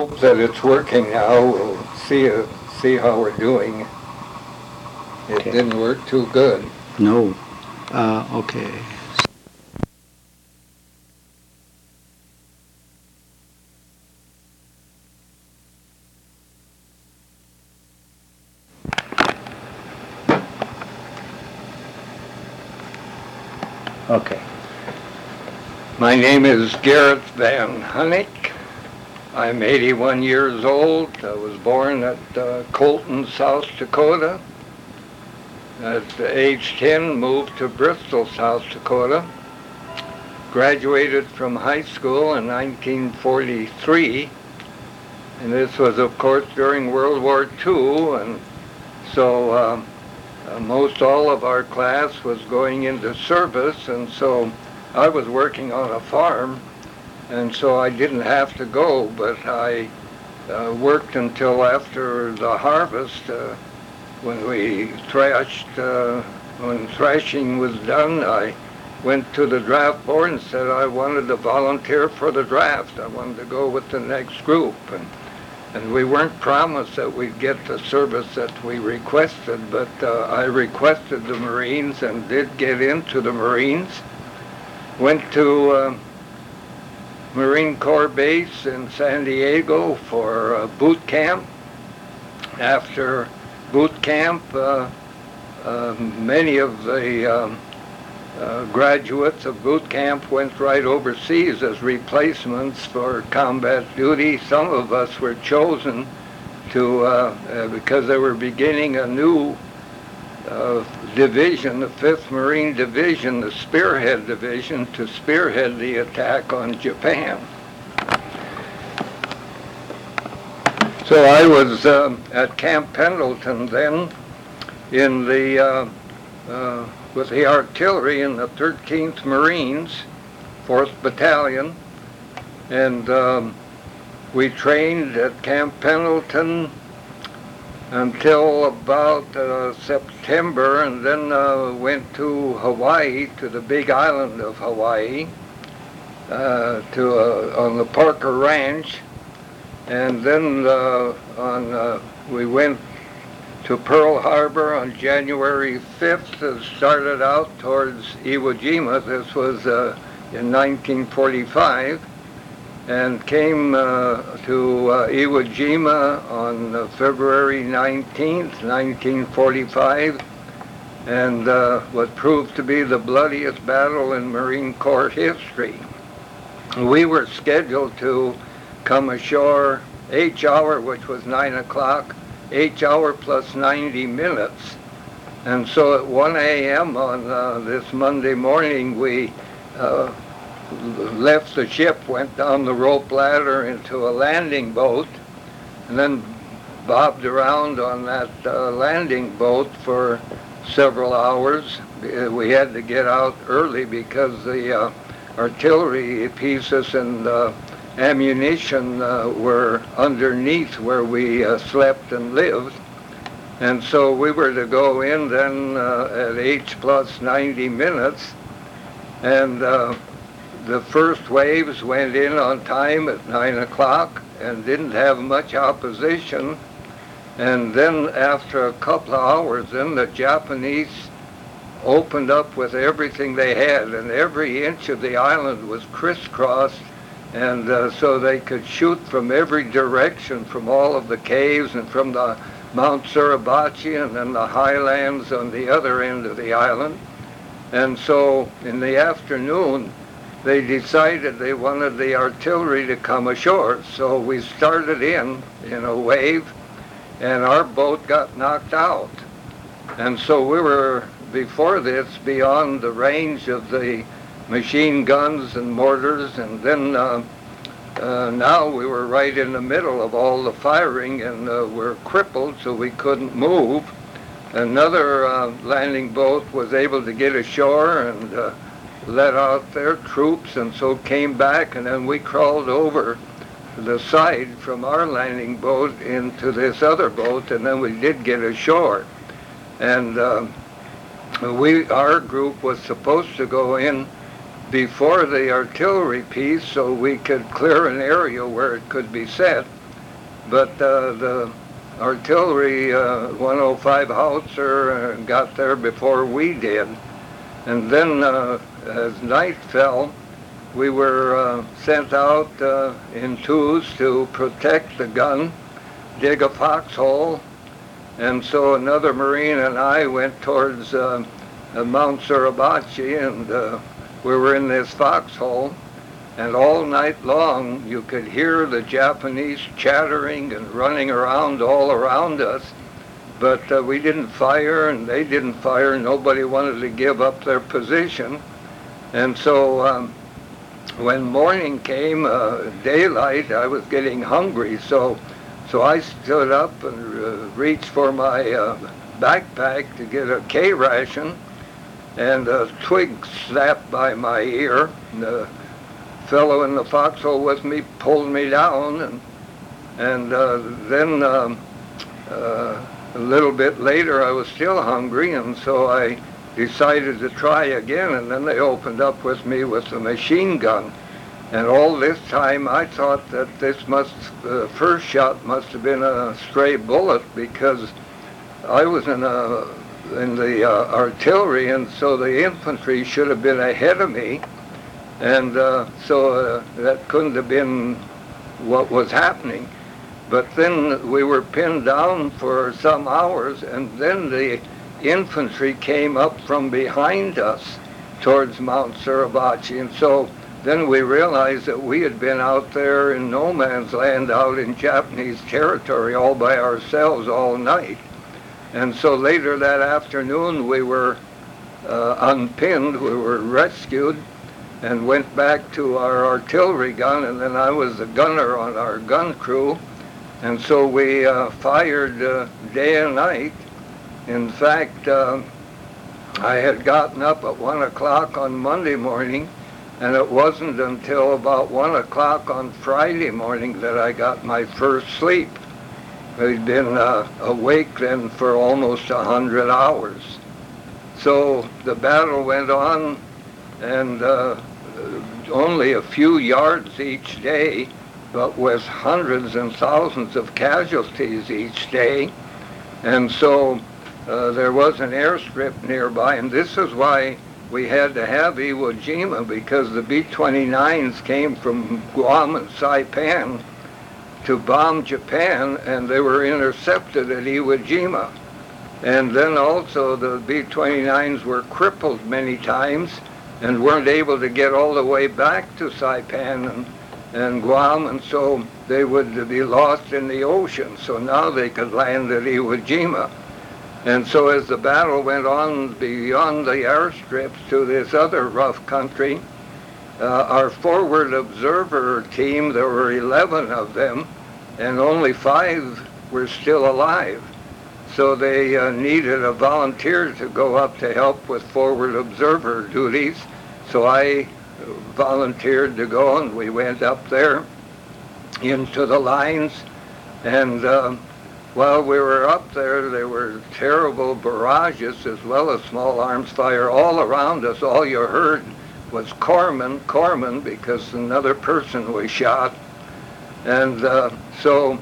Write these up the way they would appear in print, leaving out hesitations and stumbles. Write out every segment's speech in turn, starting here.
hope that it's working now. We'll see how we're doing. It Okay. didn't work too good. No. Okay. Okay. My name is Garrett Van Hunnick. I'm 81 years old. I was born at Colton, South Dakota. At age 10, moved to Bristol, South Dakota. Graduated from high school in 1943. And this was, of course, during World War II. And so most all of our class was going into service. And so I was working on a farm. And so I didn't have to go, but I worked until after the harvest when we thrashed. When thrashing was done, I went to the draft board and said I wanted to volunteer for the draft. I wanted to go with the next group. And we weren't promised that we'd get the service that we requested, but I requested the Marines and did get into the Marines. Went to Marine Corps Base in San Diego for boot camp. After boot camp, many of the graduates of boot camp went right overseas as replacements for combat duty. Some of us were chosen to, because they were beginning a new division, the 5th Marine Division, the Spearhead Division, to spearhead the attack on Japan. So I was at Camp Pendleton then in the with the artillery in the 13th Marines, 4th Battalion, and we trained at Camp Pendleton until about September, and then went to Hawaii, to the big island of Hawaii, on the Parker Ranch, and then we went to Pearl Harbor on January 5th, started out towards Iwo Jima. This was in 1945, and came to Iwo Jima on February 19th, 1945, and what proved to be the bloodiest battle in Marine Corps history. We were scheduled to come ashore H-hour, which was 9 o'clock, H-hour plus 90 minutes. And so at 1 a.m. on this Monday morning, we left the ship, went down the rope ladder into a landing boat, and then bobbed around on that landing boat for several hours. We had to get out early because the artillery pieces and ammunition were underneath where we slept and lived. And so we were to go in then at H plus 90 minutes, and the first waves went in on time at 9 o'clock and didn't have much opposition. And then after a couple of hours, then the Japanese opened up with everything they had, and every inch of the island was crisscrossed, and so they could shoot from every direction, from all of the caves and from the Mount Suribachi and then the highlands on the other end of the island. And so in the afternoon, they decided they wanted the artillery to come ashore. So we started in a wave, and our boat got knocked out. And so we were, before this, beyond the range of the machine guns and mortars, and then now we were right in the middle of all the firing, and we're crippled, so we couldn't move. Another landing boat was able to get ashore and let out their troops, and so came back, and then we crawled over to the side from our landing boat into this other boat, and then we did get ashore. And our group was supposed to go in before the artillery piece so we could clear an area where it could be set. but the artillery 105 howitzer got there before we did. And then as night fell, we were sent out in twos to protect the gun, dig a foxhole, and so another Marine and I went towards Mount Suribachi, and we were in this foxhole, and all night long you could hear the Japanese chattering and running around all around us, but we didn't fire and they didn't fire. Nobody wanted to give up their position. And so when morning came, daylight, I was getting hungry, so I stood up and reached for my backpack to get a K ration, and a twig snapped by my ear. And the fellow in the foxhole with me pulled me down, and then a little bit later I was still hungry, and so I decided to try again, and then they opened up with me with a machine gun. And all this time I thought that the first shot must have been a stray bullet, because I was in the artillery, and so the infantry should have been ahead of me, and so that couldn't have been what was happening. But then we were pinned down for some hours, and then the infantry came up from behind us towards Mount Suribachi, and so then we realized that we had been out there in no man's land, out in Japanese territory, all by ourselves all night. And so later that afternoon we were unpinned, we were rescued, and went back to our artillery gun, and then I was the gunner on our gun crew, and so we fired day and night. In fact, I had gotten up at 1 o'clock on Monday morning, and it wasn't until about 1 o'clock on Friday morning that I got my first sleep. I'd been awake then for almost 100 hours. So the battle went on, and only a few yards each day, but with hundreds and thousands of casualties each day. And so there was an airstrip nearby, and this is why we had to have Iwo Jima, because the B-29s came from Guam and Saipan to bomb Japan, and they were intercepted at Iwo Jima. And then also the B-29s were crippled many times and weren't able to get all the way back to Saipan and Guam, and so they would be lost in the ocean. So now they could land at Iwo Jima. And so as the battle went on beyond the airstrips to this other rough country, our forward observer team, there were 11 of them, and only 5 were still alive. So they needed a volunteer to go up to help with forward observer duties. So I volunteered to go, and we went up there into the lines, and while we were up there, there were terrible barrages as well as small arms fire all around us. All you heard was Corpsman, because another person was shot. And so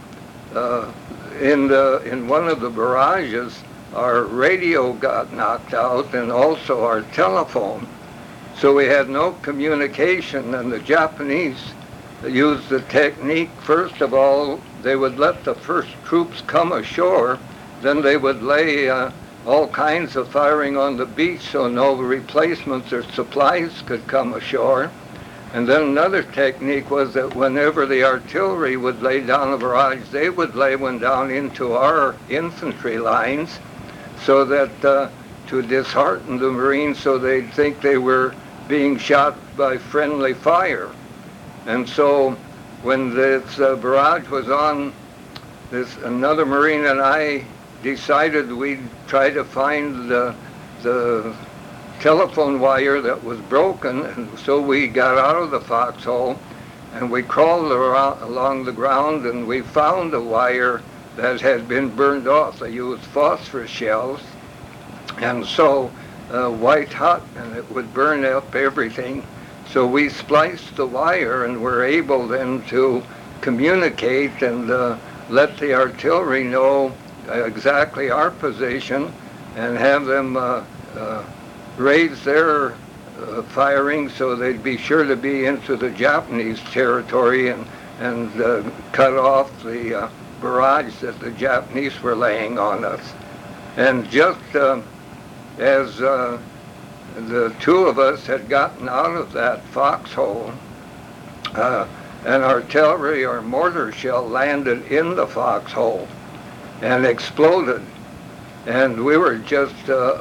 in one of the barrages, our radio got knocked out, and also our telephone. So we had no communication, and the Japanese used the technique, first of all, they would let the first troops come ashore, then they would lay all kinds of firing on the beach so no replacements or supplies could come ashore. And then another technique was that whenever the artillery would lay down a barrage, they would lay one down into our infantry lines, so that to dishearten the Marines, so they'd think they were being shot by friendly fire. And so when this barrage was on, another Marine and I decided we'd try to find the telephone wire that was broken, and so we got out of the foxhole and we crawled along the ground, and we found a wire that had been burned off. They used phosphorus shells, and so white hot, and it would burn up everything. So we spliced the wire and were able then to communicate, and let the artillery know exactly our position and have them raise their firing so they'd be sure to be into the Japanese territory and cut off the barrage that the Japanese were laying on us. And just as the two of us had gotten out of that foxhole, an artillery or mortar shell landed in the foxhole and exploded. And we were just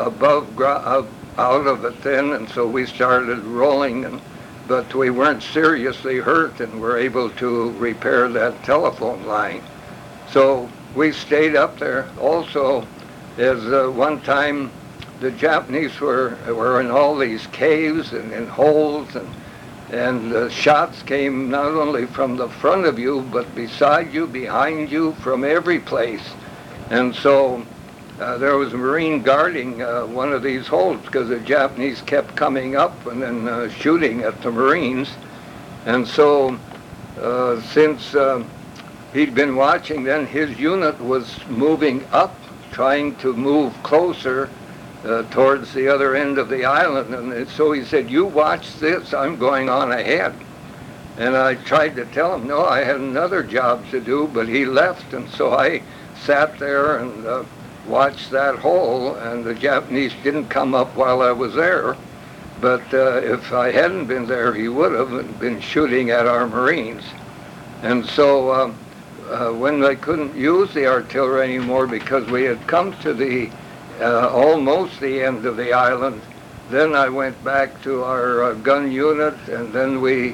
out of it then, and so we started rolling, but we weren't seriously hurt and were able to repair that telephone line. So we stayed up there. Also, as one time the Japanese were in all these caves and in holes, and the shots came not only from the front of you, but beside you, behind you, from every place. And so there was a Marine guarding one of these holes because the Japanese kept coming up and then shooting at the Marines. And so since he'd been watching, then his unit was moving up, trying to move closer towards the other end of the island. And so he said, "You watch this, I'm going on ahead." And I tried to tell him, no, I had another job to do, but he left. And so I sat there and watched that hole, and the Japanese didn't come up while I was there. But if I hadn't been there, he would have been shooting at our Marines. And so when they couldn't use the artillery anymore because we had come to the almost the end of the island, then I went back to our gun unit, and then we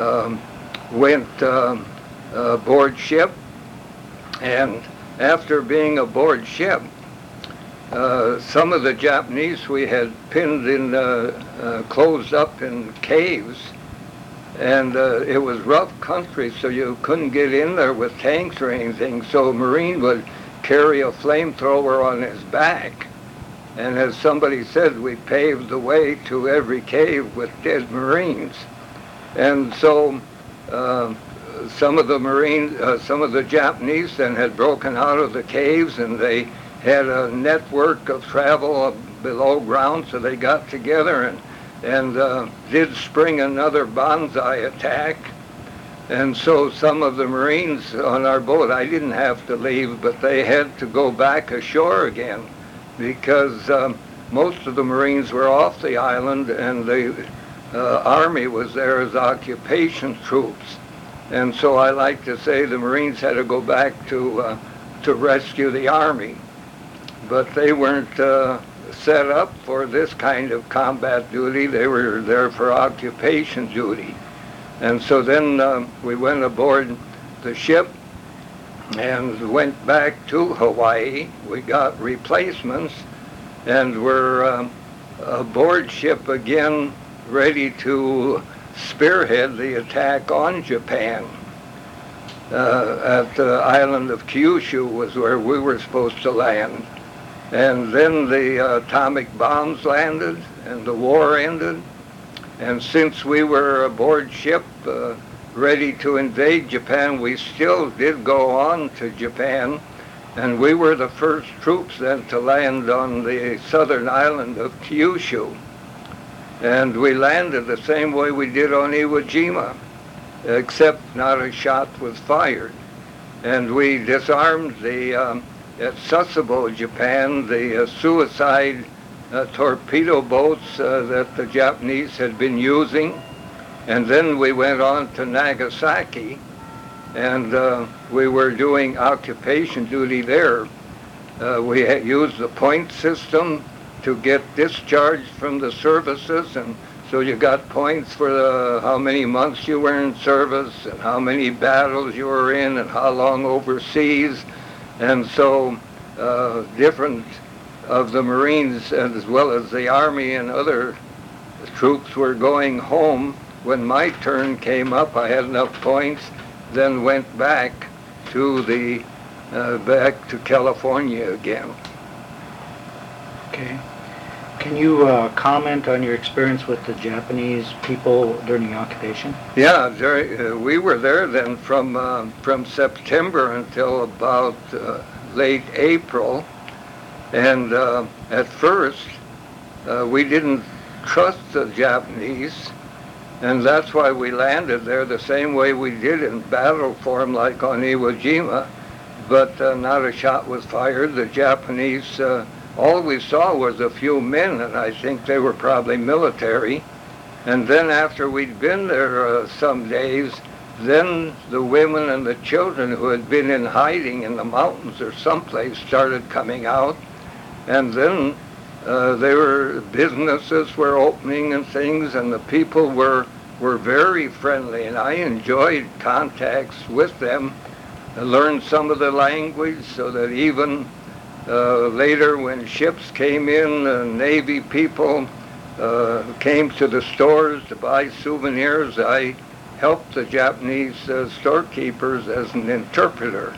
went aboard ship. And after being aboard ship, some of the Japanese we had pinned in, closed up in caves, and it was rough country, so you couldn't get in there with tanks or anything. So a Marine would carry a flamethrower on his back, and as somebody said, we paved the way to every cave with dead Marines. And so some of the Japanese then had broken out of the caves, and they had a network of travel below ground, so they got together and did spring another banzai attack. And so some of the Marines on our boat, I didn't have to leave, but they had to go back ashore again because most of the Marines were off the island, and the Army was there as occupation troops. And so I like to say the Marines had to go back to rescue the Army. But they weren't set up for this kind of combat duty. They were there for occupation duty. And so then we went aboard the ship and went back to Hawaii. We got replacements and were aboard ship again, ready to spearhead the attack on Japan. At the island of Kyushu was where we were supposed to land. And then the atomic bombs landed and the war ended. And since we were aboard ship ready to invade Japan, we still did go on to Japan. And we were the first troops then to land on the southern island of Kyushu. And we landed the same way we did on Iwo Jima, except not a shot was fired. And we disarmed at Sasebo, Japan, the suicide torpedo boats that the Japanese had been using. And then we went on to Nagasaki, and we were doing occupation duty there. We had used the point system to get discharged from the services, and so you got points for how many months you were in service and how many battles you were in and how long overseas. And so different of the Marines as well as the Army and other troops were going home. When my turn came up, I had enough points, then went back to back to California again. Okay. Can you comment on your experience with the Japanese people during the occupation? Yeah, we were there then from September until about late April, and at first we didn't trust the Japanese, and that's why we landed there the same way we did in battle form, like on Iwo Jima, but not a shot was fired. The Japanese, all we saw was a few men, and I think they were probably military. And then after we'd been there some days, then the women and the children who had been in hiding in the mountains or someplace started coming out. And then businesses were opening and things, and the people were very friendly, and I enjoyed contacts with them. I learned some of the language so that even later when ships came in, Navy people came to the stores to buy souvenirs. I helped the Japanese storekeepers as an interpreter.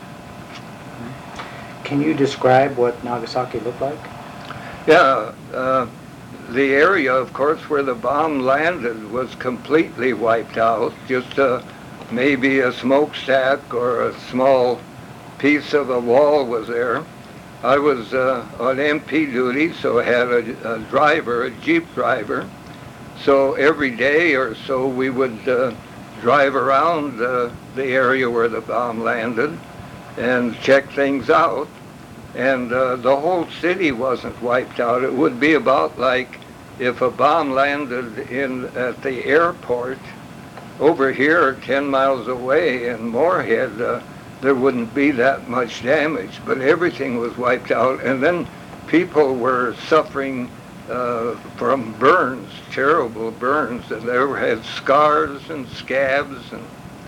Can you describe what Nagasaki looked like? Yeah, the area, of course, where the bomb landed was completely wiped out. Just maybe a smokestack or a small piece of a wall was there. I was on MP duty, so I had a driver, a Jeep driver. So every day or so we would drive around the area where the bomb landed and check things out. And the whole city wasn't wiped out. It would be about like if a bomb landed at the airport over here 10 miles away in Moorhead. There wouldn't be that much damage, but everything was wiped out. And then people were suffering from burns, terrible burns, and they had scars and scabs. And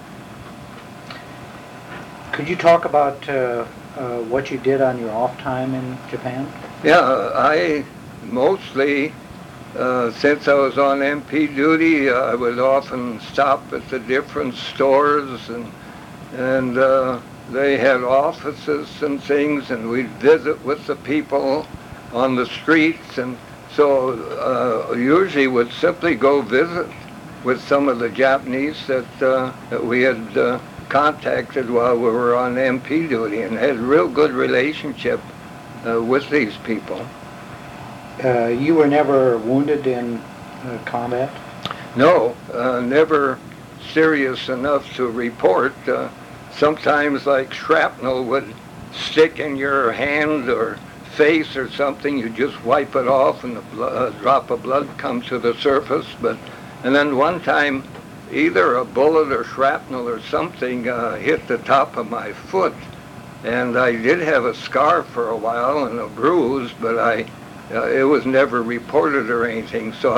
could you talk about what you did on your off time in Japan? Yeah, I mostly, since I was on MP duty, I would often stop at the different stores, and they had offices and things, and we'd visit with the people on the streets, and so usually would simply go visit with some of the Japanese that we had contacted while we were on MP duty, and had a real good relationship with these people. You were never wounded in combat? No, never serious enough to report. Sometimes like shrapnel would stick in your hand or face or something. You just wipe it off and a drop of blood comes to the surface. And then one time, either a bullet or shrapnel or something hit the top of my foot, and I did have a scar for a while and a bruise, but it was never reported or anything. So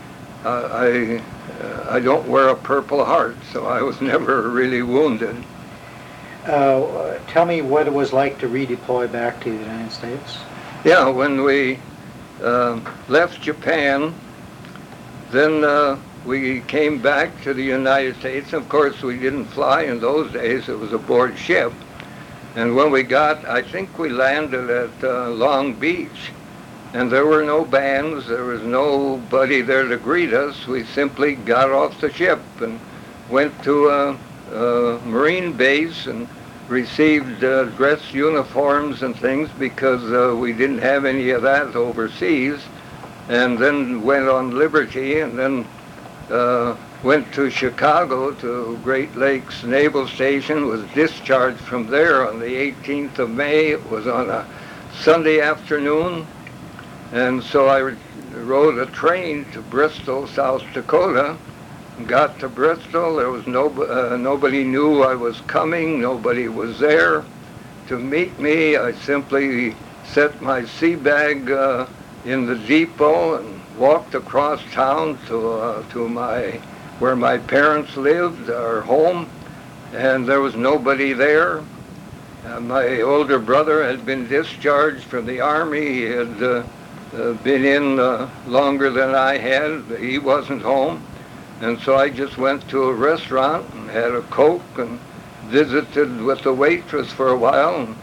I don't wear a Purple Heart, so I was never really wounded. Tell me what it was like to redeploy back to the United States. Yeah, when we left Japan, then we came back to the United States. Of course, we didn't fly in those days. It was aboard ship. And when we I think we landed at Long Beach, and there were no bands. There was nobody there to greet us. We simply got off the ship and went to a Marine base and received dress uniforms and things because we didn't have any of that overseas. And then went on Liberty, and then went to Chicago to Great Lakes Naval Station, was discharged from there on the 18th of May. It was on a Sunday afternoon, and so I rode a train to Bristol, South Dakota. Got to Bristol. There was nobody knew I was coming. Nobody was there to meet me. I simply set my sea bag in the depot and walked across town to where my parents lived, our home, and there was nobody there. My older brother had been discharged from the Army. He had been in longer than I had. He wasn't home. And so I just went to a restaurant and had a Coke and visited with the waitress for a while and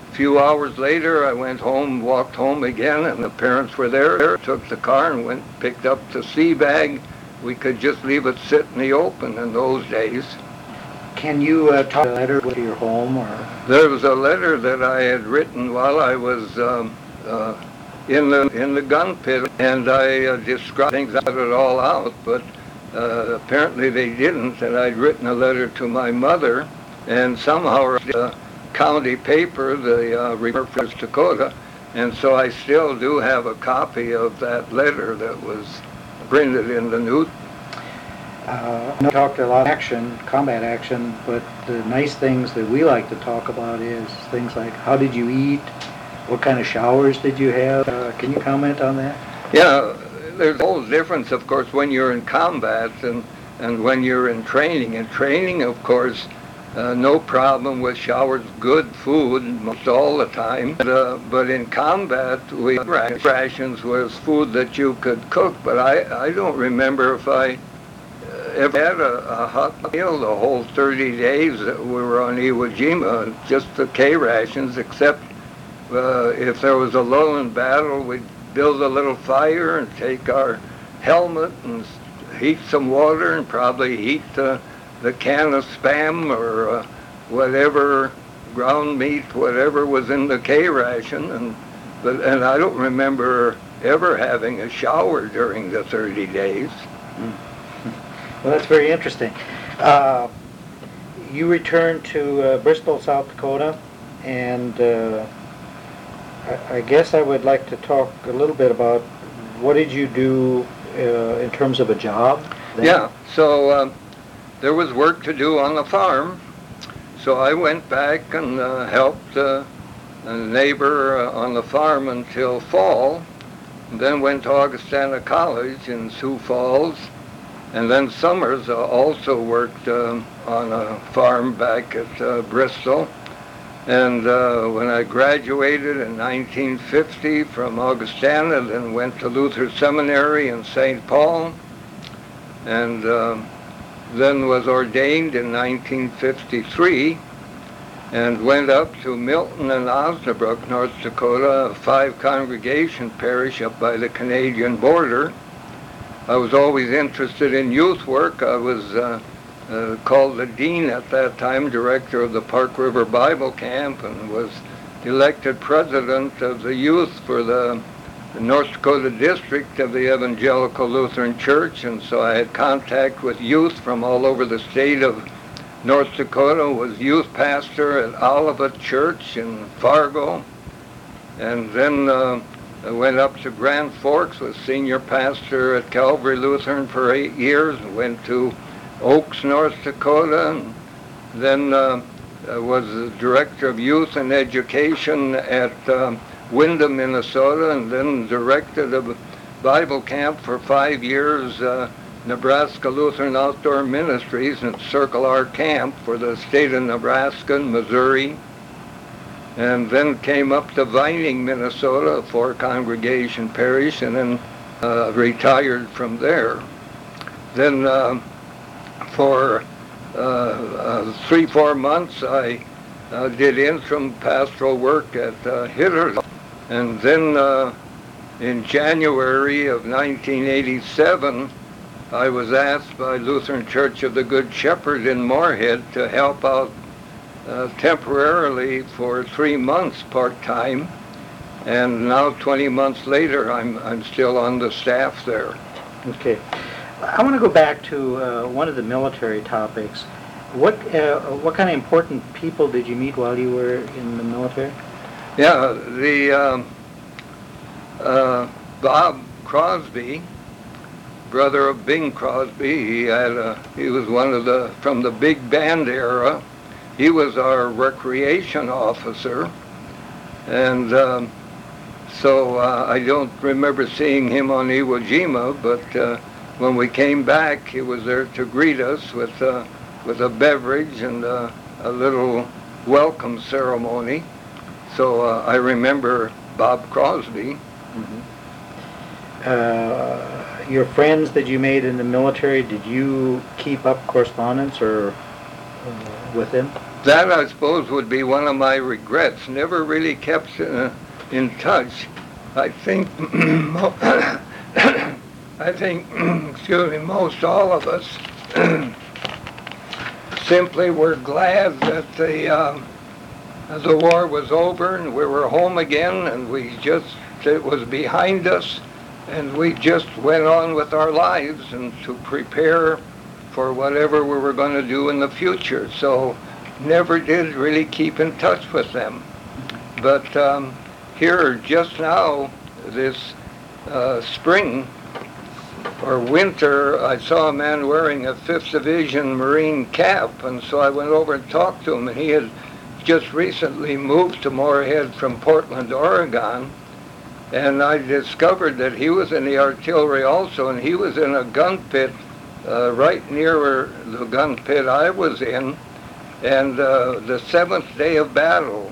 A few hours later, I went home, walked home again, and the parents were there. Took the car and went, picked up the sea bag. We could just leave it sit in the open in those days. Can you talk a letter to your home, or? There was a letter that I had written while I was in the gun pit, and I described things, got it all out, but apparently they didn't, and I'd written a letter to my mother, and somehow the county paper, the Reporter of Dakota, and so I still do have a copy of that letter that was printed in the news. We talked a lot of action, combat action, but the nice things that we like to talk about is things like how did you eat, what kind of showers did you have? Can you comment on that? Yeah, there's a whole difference, of course, when you're in combat and when you're in training. In training, of course, no problem with showers, good food most all the time. But in combat, rations was food that you could cook. But I don't remember if I ever had a hot meal the whole 30 days that we were on Iwo Jima, just the K rations, except if there was a lull in battle, we'd build a little fire and take our helmet and heat some water and probably heat the can of Spam or whatever, ground meat, whatever was in the K ration. And I don't remember ever having a shower during the 30 days. Well, that's very interesting. You returned to Bristol, South Dakota, and I guess I would like to talk a little bit about what did you do in terms of a job then? Yeah, so there was work to do on the farm, so I went back and helped a neighbor on the farm until fall, and then went to Augustana College in Sioux Falls, and then summers also worked on a farm back at Bristol. And when I graduated in 1950 from Augustana, then went to Luther Seminary in St. Paul, and then was ordained in 1953, and went up to Milton and Osnabrück, North Dakota, a 5-congregation parish up by the Canadian border. I was always interested in youth work. I was called the dean at that time, director of the Park River Bible Camp, and was elected president of the youth for the North Dakota district of the Evangelical Lutheran Church, and so I had contact with youth from all over the state of North Dakota, was youth pastor at Olivet Church in Fargo, and then I went up to Grand Forks, was senior pastor at Calvary Lutheran for 8 years, and went to Oaks, North Dakota, and then was the director of youth and education at Windham, Minnesota, and then directed a Bible camp for 5 years, Nebraska Lutheran Outdoor Ministries and Circle R Camp for the state of Nebraska and Missouri, and then came up to Vining, Minnesota, a 4-congregation parish, and then retired from there. Then for 3-4 months I did interim pastoral work at Hitter's, and then in January of 1987 I was asked by Lutheran Church of the Good Shepherd in Moorhead to help out temporarily for 3 months part-time, and now 20 months later I'm still on the staff there. Okay. I want to go back to one of the military topics. What kind of important people did you meet while you were in the military? Yeah, the Bob Crosby, brother of Bing Crosby, he was one of from the big band era. He was our recreation officer, and so I don't remember seeing him on Iwo Jima, but when we came back, he was there to greet us with a beverage and a little welcome ceremony. So I remember Bob Crosby. Mm-hmm. Your friends that you made in the military, did you keep up correspondence or with them? That, I suppose, would be one of my regrets. Never really kept in touch. I think, I think, excuse me, most all of us simply were glad that the war was over and we were home again, and it was behind us, and we just went on with our lives and to prepare for whatever we were going to do in the future. So never did really keep in touch with them. But here just now, this spring or winter, I saw a man wearing a 5th Division Marine cap, and so I went over and talked to him, and he had just recently moved to Moorhead from Portland, Oregon, and I discovered that he was in the artillery also, and he was in a gun pit right near the gun pit I was in, and the 7th day of battle,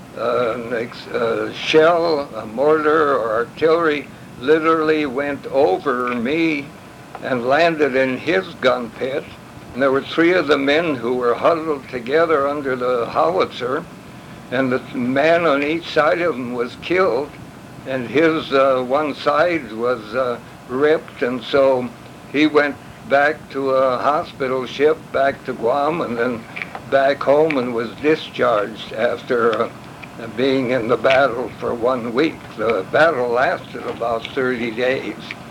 a shell, a mortar, or artillery literally went over me and landed in his gun pit. And there were 3 of the men who were huddled together under the howitzer, and the man on each side of him was killed, and his one side was ripped, and so he went back to a hospital ship back to Guam, and then back home, and was discharged after being in the battle for 1 week. The battle lasted about 30 days.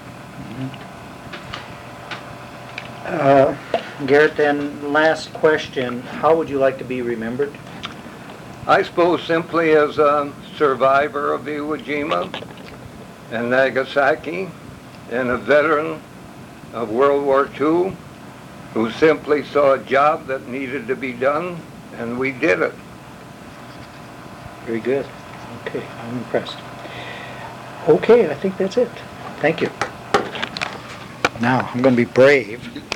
Garrett, then last question, how would you like to be remembered? I suppose simply as a survivor of Iwo Jima and Nagasaki, and a veteran of World War II, who simply saw a job that needed to be done, and we did it. Very good. Okay, I'm impressed. Okay, I think that's it. Thank you. Now, I'm going to be brave